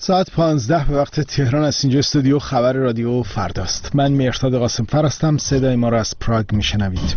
ساعت 15 به وقت تهران است. اینجا استودیو خبر رادیو فرداست. من مهرداد قاسم‌فر هستم. صدای ما را از پراگ میشنوید.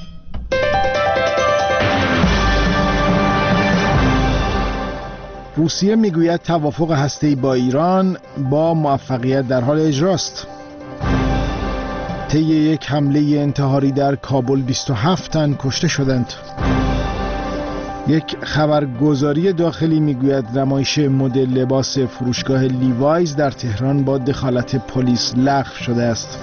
روسیه میگوید توافق هسته‌ای با ایران با موفقیت در حال اجراست. طی یک حمله انتحاری در کابل 27 تن کشته شدند. یک خبرگزاری داخلی میگوید نمایش مدل لباس فروشگاه لیوایز در تهران با دخالت پلیس لغو شده است.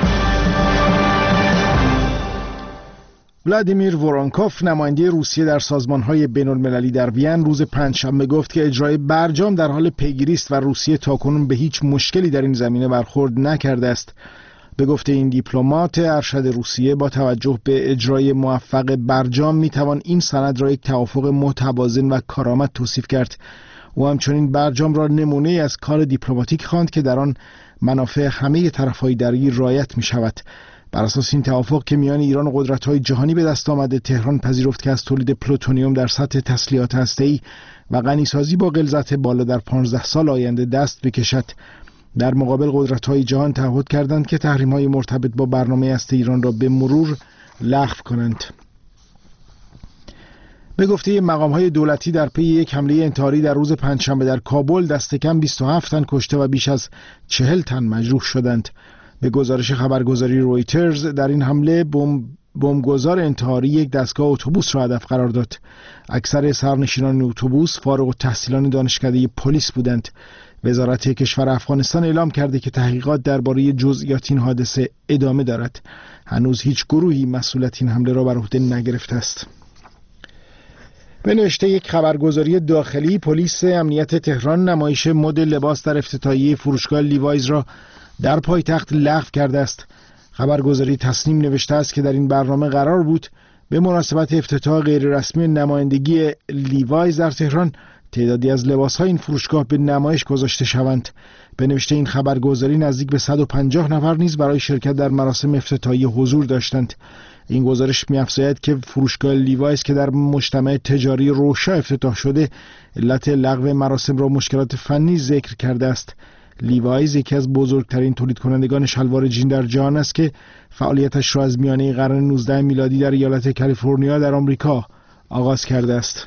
ولادیمیر وورونکوف نماینده روسیه در سازمان‌های بین‌المللی در وین روز پنجشنبه گفت که اجرای برجام در حال پیگیری است و روسیه تاکنون به هیچ مشکلی در این زمینه برخورد نکرده است. به گفته این دیپلمات، ارشد روسیه با توجه به اجرای موفق برجام میتوان این سند را یک توافق متوازن و کارآمد توصیف کرد. او همچنین برجام را نمونه از کار دیپلماتیک خواند که در آن منافع همه طرف‌های درگیر رعایت می‌شود. بر اساس این توافق که میان ایران و قدرت‌های جهانی به دست آمده، تهران پذیرفت که از تولید پلوتونیوم در سطح تسلیحات هسته‌ای و غنیسازی با غلظت بالا در 15 سال آینده دست بکشد. در مقابل قدرت‌های جهان تعهد کردند که تحریم‌های مرتبط با برنامه هسته ایران را به مرور لغو کنند. به گفته مقام‌های دولتی در پی یک حمله انتحاری در روز پنجشنبه در کابل دست کم 27 تن کشته و بیش از 40 تن مجروح شدند. به گزارش خبرگزاری رویترز در این حمله بمبگذار انتحاری یک دستگاه اتوبوس را هدف قرار داد. اکثر سرنشینان اتوبوس فارغ التحصیلان دانشکده پلیس بودند. وزارت کشور افغانستان اعلام کرده که تحقیقات درباره جزئیات این حادثه ادامه دارد. هنوز هیچ گروهی مسئولیت این حمله را بر عهده نگرفته است. به نوشته یک خبرگزاری داخلی، پلیس امنیت تهران نمایش مدل لباس در افتتاحیه فروشگاه لیوایز را در پایتخت لغو کرده است. خبرگزاری تصنیم نوشته است که در این برنامه قرار بود به مناسبت افتتاح غیررسمی نمایندگی لیوایز در تهران تعدادی از لباس‌های این فروشگاه به نمایش گذاشته شوند. به نوشته این خبرگزاری نزدیک به 150 نفر نیز برای شرکت در مراسم افتتاحیه حضور داشتند. این گزارش می‌افزاید که فروشگاه لیوایز که در مجتمع تجاری روشا افتتاح شده، علت لغو مراسم را مشکلات فنی ذکر کرده است. لیوایز یکی از بزرگترین تولید کنندگان شلوار جین در جهان است که فعالیتش را از میانه قرن 19 میلادی در ایالت کالیفرنیا در آمریکا آغاز کرده است.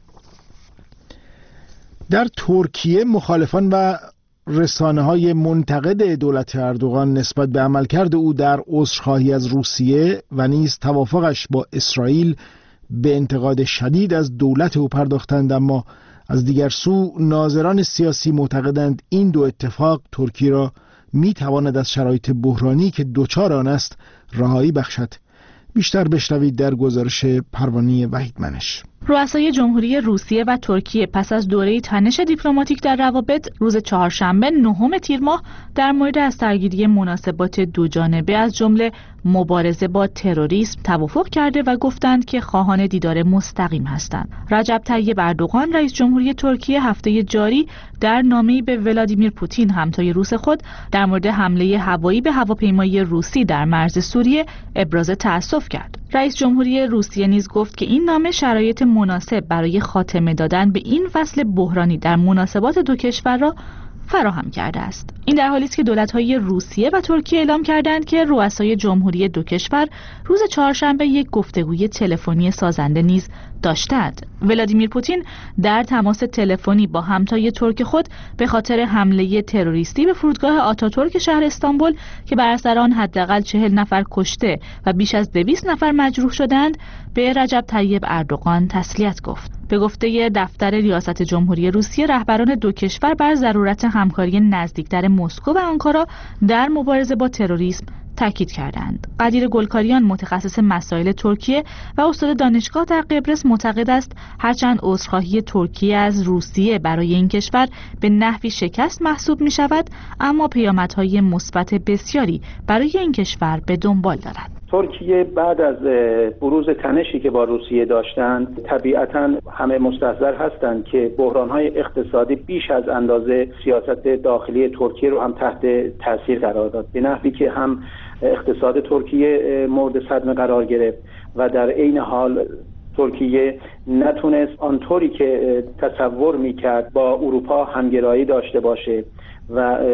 در ترکیه مخالفان و رسانه‌های منتقد دولت اردوغان نسبت به عملکرد او در عذرخواهی از روسیه و نیز توافقش با اسرائیل به انتقاد شدید از دولت او پرداختند، اما از دیگر سو ناظران سیاسی معتقدند این دو اتفاق ترکیه را می‌تواند از شرایط بحرانی که دچار آن است رهایی بخشد. بیشتر بشنوید در گزارش پروانه وحیدمنش. رؤسای جمهوری روسیه و ترکیه پس از دوره تنش دیپلماتیک در روابط روز چهارشنبه 9 تیر ماه در مورد از سرگیری مناسبات دوجانبه از جمله مبارزه با تروریسم توافق کرده و گفتند که خواهان دیدار مستقیم هستند. رجب طیب اردوغان رئیس جمهوری ترکیه هفته جاری در نامه‌ای به ولادیمیر پوتین همتای روس خود در مورد حمله هوایی به هواپیمای روسی در مرز سوریه ابراز تأسف کرد. رئیس جمهوری روسیه نیز گفت که این نامه شرایط مناسب برای خاتمه دادن به این فصل بحرانی در مناسبات دو کشور را فراهم کرده است. این در حالی است که دولت‌های روسیه و ترکیه اعلام کردند که رؤسای جمهوری دو کشور روز چهارشنبه یک گفتگوی تلفنی سازنده نیز داشتند. ولادیمیر پوتین در تماس تلفنی با همتای ترک خود به خاطر حمله تروریستی به فرودگاه آتاتورک شهر استانبول که بر اثر آن حداقل 40 نفر کشته و بیش از 200 نفر مجروح شدند به رجب طیب اردوغان تسلیت گفت. به گفته دفتر ریاست جمهوری روسیه، رهبران دو کشور بر ضرورت همکاری نزدیکتر مسکو و آنکارا در مبارزه با تروریسم تاکید کردند. قدیر گلکاریان متخصص مسائل ترکیه و استاد دانشگاه در قبرس معتقد است هرچند عذرخواهی ترکیه از روسیه برای این کشور به نحوی شکست محسوب می شود، اما پیامدهای مثبت بسیاری برای این کشور به دنبال دارد. ترکیه بعد از بروز تنشی که با روسیه داشتند طبیعتاً همه مستحضر هستند که بحران‌های اقتصادی بیش از اندازه سیاست داخلی ترکیه رو هم تحت تاثیر قرار داد، به نحوی که هم اقتصاد ترکیه مورد صدمه قرار گرفت و در عین حال ترکیه نتونست آنطوری که تصور میکرد با اروپا همگرایی داشته باشه و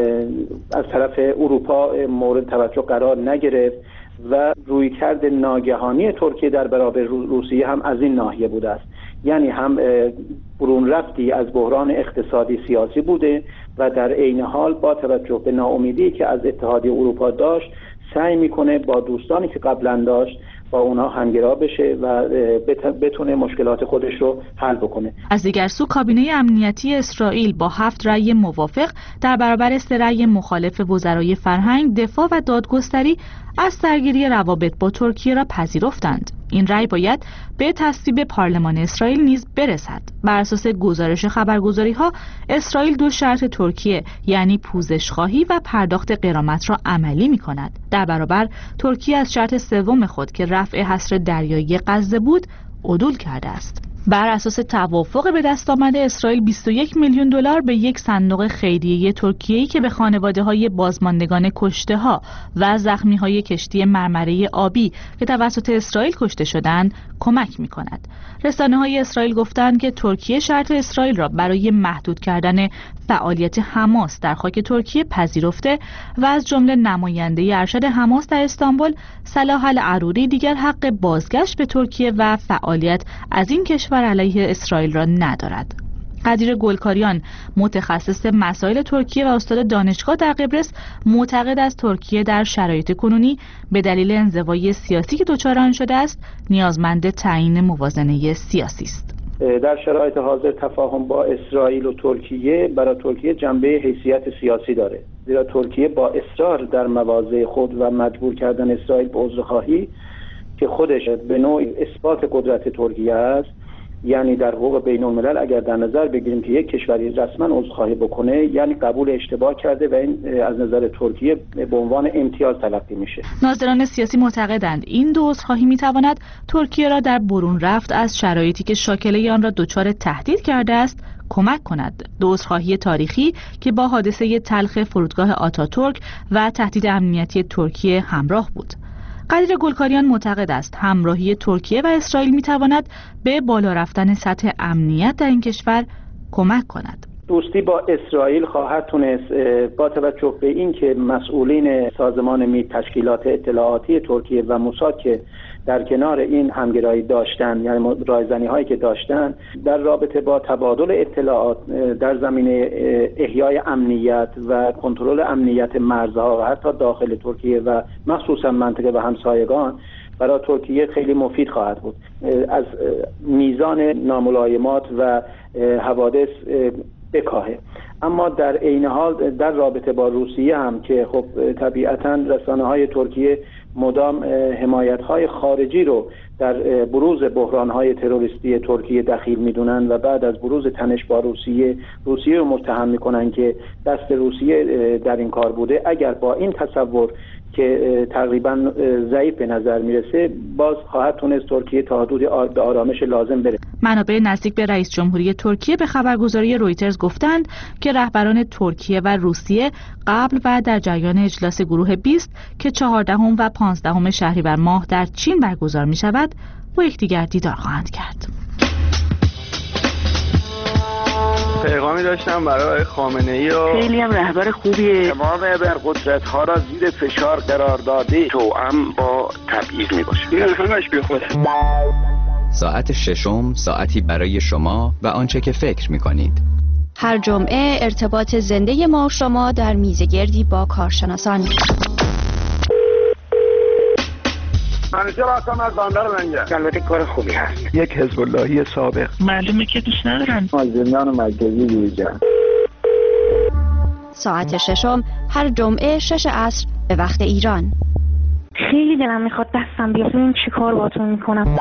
از طرف اروپا مورد توجه قرار نگرفت و رویکرد ناگهانی ترکیه در برابر روسیه هم از این ناحیه بوده است. یعنی هم برون رفتی از بحران اقتصادی سیاسی بوده و در عین حال با توجه به ناامیدی که از اتحادیه اروپا داشت سعی میکنه با دوستانی که قبلا داشت با اونها همگرا بشه و بتونه مشکلات خودش رو حل بکنه. از دیگر سو کابینه امنیتی اسرائیل با 7 رأی موافق در برابر 3 رأی مخالف وزرای فرهنگ، دفاع و دادگستری از سرگیری روابط با ترکیه را پذیرفتند. این رأی باید به تصویب پارلمان اسرائیل نیز برسد. بر اساس گزارش خبرگزاری‌ها اسرائیل 2 شرط ترکیه یعنی پوزش خواهی و پرداخت غرامت را عملی می‌کند. در برابر ترکیه از شرط سوم خود که رفع حصر دریایی غزه بود عدول کرده است. بر اساس توافق به دست آمده اسرائیل 21 میلیون دلار به یک صندوق خیریه ترکیه‌ای که به خانواده‌های بازماندگان کشته‌ها و زخمی‌های کشتی مرمره آبی که توسط اسرائیل کشته شدند کمک می‌کند. رسانه‌های اسرائیل گفتند که ترکیه شرط اسرائیل را برای محدود کردن فعالیت حماس در خاک ترکیه پذیرفته و از جمله نماینده ارشد حماس در استانبول صلاح العروری دیگر حق بازگشت به ترکیه و فعالیت از این کشور علیه اسرائیل را ندارد. قدیر گلکاریان متخصص مسائل ترکیه و استاد دانشگاه در قبرس معتقد است ترکیه در شرایط کنونی به دلیل انزوای سیاسی که دچار آن شده است نیازمند تعیین موازنه سیاسی است. در شرایط حاضر تفاهم با اسرائیل و ترکیه برای ترکیه جنبه حیثیت سیاسی داره، زیرا ترکیه با اصرار در مواضع خود و مجبور کردن اسرائیل به عذرخواهی که خودش به نوعی اثبات قدرت ترکیه است، یعنی در حقوق بین الملل اگر در نظر بگیریم که یک کشوری رسما عذرخواهی بکنه یعنی قبول اشتباه کرده و این از نظر ترکیه به عنوان امتیاز تلقی میشه. ناظران سیاسی معتقدند این دو عذرخواهی میتواند ترکیه را در برون رفت از شرایطی که شاکله آن را دچار تهدید کرده است کمک کند. دو عذرخواهی تاریخی که با حادثه تلخ فرودگاه آتاتورک و تهدید امنیتی ترکیه همراه بود. قدیر گلکاریان معتقد است همراهی ترکیه و اسرائیل میتواند به بالا رفتن سطح امنیت در این کشور کمک کند. دوستی با اسرائیل خواهد تونست با توجه به اینکه مسئولین سازمان مید تشکیلات اطلاعاتی ترکیه و موساد که در کنار این همگرایی داشتن، یعنی رایزنی هایی که داشتن در رابطه با تبادل اطلاعات در زمینه احیای امنیت و کنترل امنیت مرزها و حتی داخل ترکیه و مخصوصا منطقه و همسایگان برای ترکیه خیلی مفید خواهد بود. از میزان ناملایمات و حوادث بکاهه. اما در عین حال در رابطه با روسیه هم که خب طبیعتاً رسانه‌های ترکیه مدام حمایت‌های خارجی رو در بروز بحران‌های تروریستی ترکیه دخیل می‌دونن و بعد از بروز تنش با روسیه رو متهم می‌کنن که دست روسیه در این کار بوده. اگر با این تصور که تقریبا ضعیف به نظر میرسه باز خواهد تونست ترکیه تا حدود به آرامش لازم برسه. منابع نزدیک به رئیس جمهوری ترکیه به خبرگزاری رویترز گفتند که رهبران ترکیه و روسیه قبل و در جریان اجلاس گروه 20 که 14 و 15 شهریور ماه در چین برگزار می شود با یکدیگر دیدار خواهند کرد. پیغامی داشتم برای خامنه‌ای و خیلی هم رهبر خوبیه. تمام ابرقدرت‌ها را زیر فشار قرار داده توأم با تبعیض میباشه. این همش بیخوده. ساعت ششم ساعتی برای شما و آنچه که فکر می‌کنید. هر جمعه ارتباط زنده ما و شما در میزگردی با کارشناسان. منیجر هستم از بندر لنگر. البته کار خوبی هست. یک حزب اللهی سابق. معلومه که دوست ندارن. مازندران مرکزی دیجا. ساعت ششم هر جمعه 6 عصر به وقت ایران. خیلی دلم میخواد دستم بیاد ببینم چی کار باهاتون میکنم.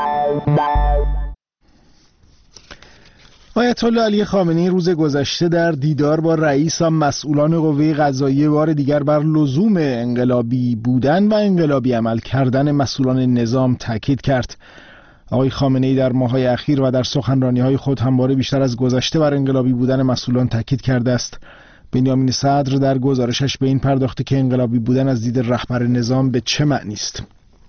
آیت الله علی خامنه‌ای روز گذشته در دیدار با رئیس و مسئولان قوه قضاییه بار دیگر بر لزوم انقلابی بودن و انقلابی عمل کردن مسئولان نظام تاکید کرد. آقای خامنه‌ای در ماه‌های اخیر و در سخنرانی‌های خود همواره بیشتر از گذشته بر انقلابی بودن مسئولان تاکید کرده است. بنیامین صدر در گزارشش به این پرداخته که انقلابی بودن از دید رهبر نظام به چه معنی است.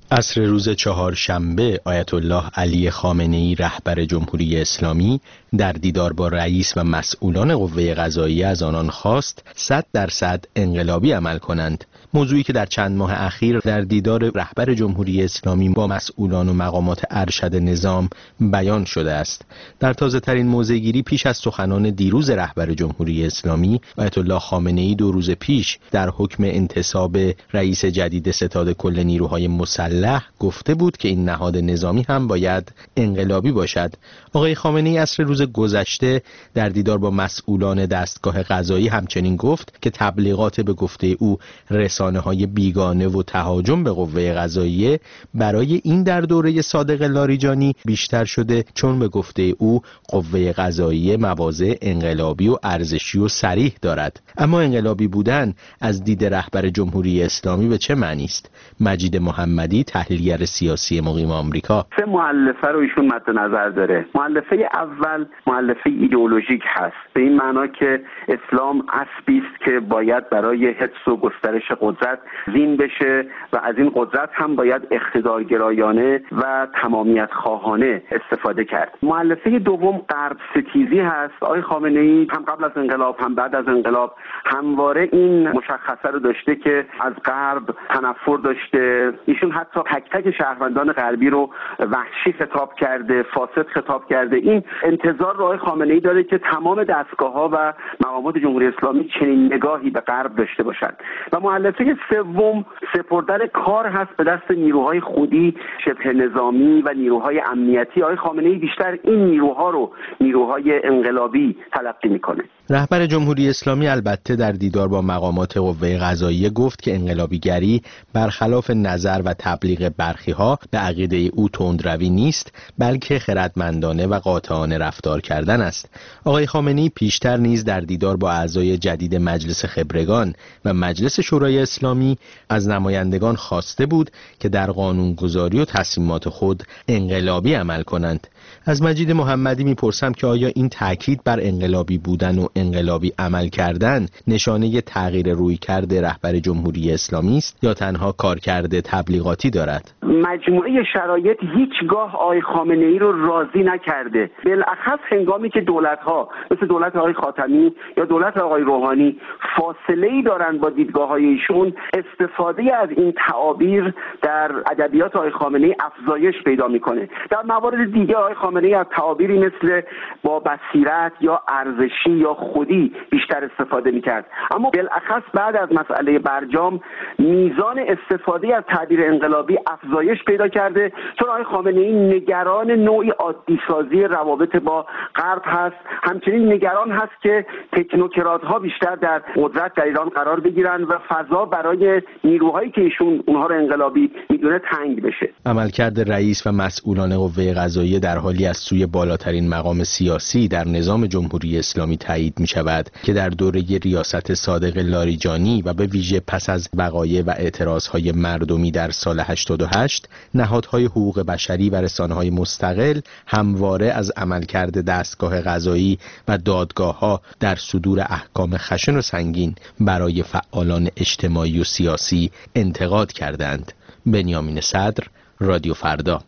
عصر روز چهارشنبه آیت الله علی خامنه‌ای رهبر جمهوری اسلامی در دیدار با رئیس و مسئولان قوه قضاییه از آنان خواست 100% انقلابی عمل کنند. موضوعی که در چند ماه اخیر در دیدار رهبر جمهوری اسلامی با مسئولان و مقامات ارشد نظام بیان شده است. در تازه ترین موضع‌گیری پیش از سخنان دیروز رهبر جمهوری اسلامی، آیت الله خامنه‌ای 2 روز پیش در حکم انتصاب رئیس جدید ستاد کل نیروهای مسلح گفته بود که این نهاد نظامی هم باید انقلابی باشد. آقای خامنه‌ای عصر روز گذشته در دیدار با مسئولان دستگاه قضایی همچنین گفت که تبلیغات به گفته او رسانه‌های بیگانه و تهاجم به قوه قضاییه برای این در دوره صادق لاریجانی بیشتر شده، چون به گفته او قوه قضاییه مواضع انقلابی و ارزشی و صریح دارد. اما انقلابی بودن از دید رهبر جمهوری اسلامی به چه معنی است؟ مجید محمدی، تحلیلگر سیاسی مقیم آمریکا. 3 مؤلفه رو ایشون مد نظر داره. مؤلفه اول مؤلفه ایدئولوژیک هست، به این معنا که اسلام اسبی است که باید برای حفظ و گسترش قدرت زین بشه و از این قدرت هم باید اقتدارگرایانه و تمامیت خواهانه استفاده کرد. مؤلفه دوم غرب ستیزی هست. آقای خامنه‌ای هم قبل از انقلاب هم بعد از انقلاب همواره این مشخصه رو داشته که از غرب تنفر داشته. ایشون حتی تک تک شهروندان غربی رو وحشی خطاب کرده، فاسد خطاب کرده. این انتظار رو آقای خامنه‌ای داره که تمام دستگاه‌ها و مقامات جمهوری اسلامی چنین نگاهی به غرب داشته باشند. و مؤلفه سوم سپردن کار هست به دست نیروهای خودی شبه نظامی و نیروهای امنیتی. آقای خامنه‌ای بیشتر این نیروها رو نیروهای انقلابی تلقی میکنه. رهبر جمهوری اسلامی البته در دیدار با مقامات قوه قضاییه گفت که انقلابیگری برخلاف نظر و تبلیغ برخی‌ها به عقیده او تندروی نیست، بلکه خردمندانه و قاطعانه رفتار کردن است. آقای خامنه‌ای پیشتر نیز در دیدار با اعضای جدید مجلس خبرگان و مجلس شورای اسلامی از نمایندگان خواسته بود که در قانونگذاری و تصمیمات خود انقلابی عمل کنند. از مجید محمدی میپرسم که آیا این تاکید بر انقلابی بودن و انقلابی عمل کردن نشانه تغییر رویکرد رهبر جمهوری اسلامی است یا تنها کارکرد تبلیغاتی دارد؟ مجموعه شرایط هیچگاه آقای خامنه‌ای رو راضی نکرده. بالاخص هنگامی که دولت‌ها مثل دولت آقای خاتمی یا دولت آقای روحانی فاصله‌ای دارند با دیدگاه‌های ایشون، استفاده از این تعابیر در ادبیات آقای خامنه‌ای افزایش پیدا می‌کنه. در موارد دیگه آقای خامنه‌ای از تعابیری مثل با بصیرت یا ارزشی یا خودی بیشتر استفاده می‌کرد. اما بالاخص بعد از مسئله برجام میزان استفاده از تعبیر انقلابی افزایش پیدا کرده، چون آقای خامنه‌ای نگران نوعی عادی‌سازی روابط با غرب هست. همچنین نگران هست که تکنوکرات‌ها بیشتر در قدرت در ایران قرار بگیرن و فضا برای نیروهایی که ایشون اونها رو انقلابی میدونه تنگ بشه. عملکرد رئیس و مسئولان قوه قضاییه در حالی از سوی بالاترین مقام سیاسی در نظام جمهوری اسلامی تایید می شود که در دوره ریاست صادق لاریجانی و به ویژه پس از وقایع و اعتراضهای مردمی در سال 88 نهادهای حقوق بشری و رسانه‌های مستقل همواره از عملکرد دستگاه قضایی و دادگاه‌ها در صدور احکام خشن و سنگین برای فعالان اجتماعی و سیاسی انتقاد کردند. بنیامین صدر، رادیو فردا.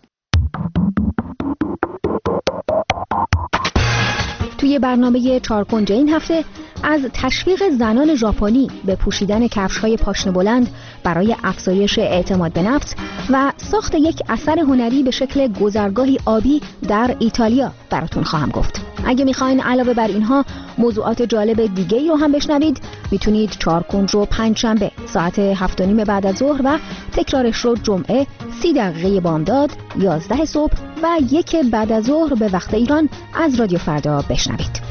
توی برنامه چارکنجه این هفته از تشویق زنان ژاپنی به پوشیدن کفش‌های پاشنه بلند برای افزایش اعتماد به نفس و ساخت یک اثر هنری به شکل گذرگاهی آبی در ایتالیا براتون خواهم گفت. اگه میخواین علاوه بر اینها موضوعات جالب دیگه‌ای رو هم بشنوید، میتونید چارکنج رو پنجشنبه ساعت 7:30 بعد از ظهر و تکرارش رو جمعه 30 دقیقه بامداد 11 صبح و 1 بعد از ظهر به وقت ایران از رادیو فردا بشنوید.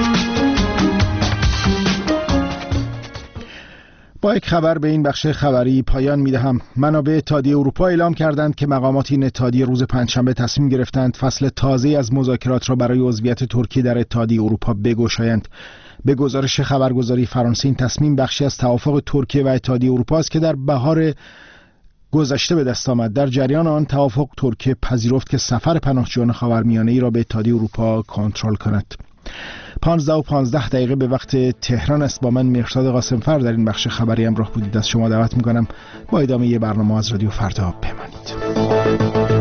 با یک خبر به این بخش خبری پایان میدهم. منابع اتحادیه اروپا اعلام کردند که مقامات این اتحادیه روز پنجشنبه تصمیم گرفتند فصل تازه از مذاکرات را برای عضویت ترکیه در اتحادیه اروپا بگشایند. به گزارش خبرگزاری فرانسه این تصمیم بخشی از توافق ترکیه و اتحادیه اروپا است که در بهار گذشته به دست آمد. در جریان آن توافق ترکیه پذیرفت که سفر پناهجویان خاورمیانه‌ای را به اتحادیه اروپا کنترل کند. 15:15 به وقت تهران است. با من مهرداد قاسمفر در این بخش خبری همراه بودید. از شما دعوت میکنم با ادامه برنامه از رادیو فردا بمانید.